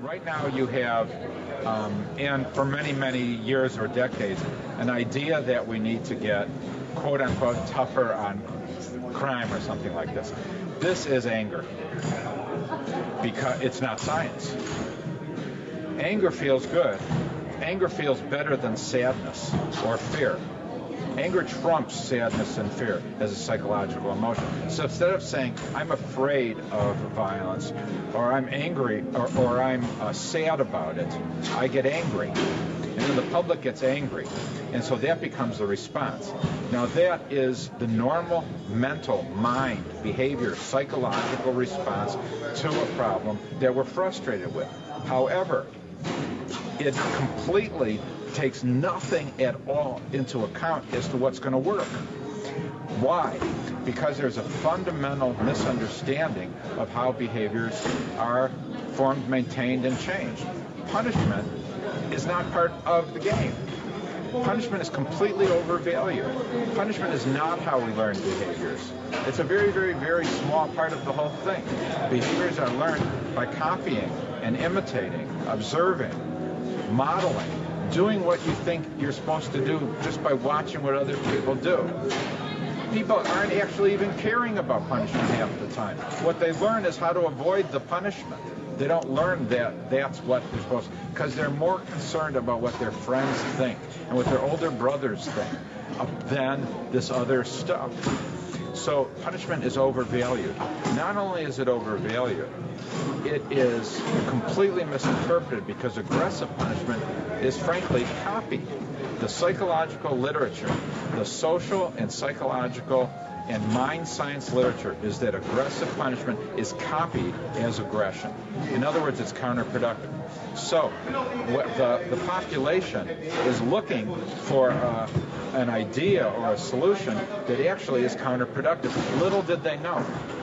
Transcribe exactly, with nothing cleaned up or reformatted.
Right now you have, um, and for many, many years or decades, an idea that we need to get, quote unquote, tougher on crime or something like this. This is anger, because it's not science. Anger feels good. Anger feels better than sadness or fear. Anger trumps sadness and fear as a psychological emotion. So instead of saying, I'm afraid of violence, or I'm angry, or, or I'm uh, sad about it, I get angry. And then the public gets angry. And so that becomes the response. Now that is the normal mental, mind, behavior, psychological response to a problem that we're frustrated with. However, it completely takes nothing at all into account as to what's going to work. Why? Because there's a fundamental misunderstanding of how behaviors are formed, maintained, and changed. Punishment is not part of the game. Punishment is completely overvalued. Punishment is not how we learn behaviors. It's a very, very, very small part of the whole thing. Behaviors are learned by copying and imitating, observing, modeling, doing what you think you're supposed to do just by watching what other people do. People aren't actually even caring about punishment half the time. What they learn is how to avoid the punishment. They don't learn that that's what they're supposed to, because they're more concerned about what their friends think and what their older brothers think uh, than this other stuff. So punishment is overvalued. Not only is it overvalued, it is completely misinterpreted because aggressive punishment is frankly copied. The psychological literature, the social and psychological and mind science literature is that aggressive punishment is copied as aggression. In other words, it's counterproductive. So what the, the population is looking for uh, an idea or a solution that actually is counterproductive. Little did they know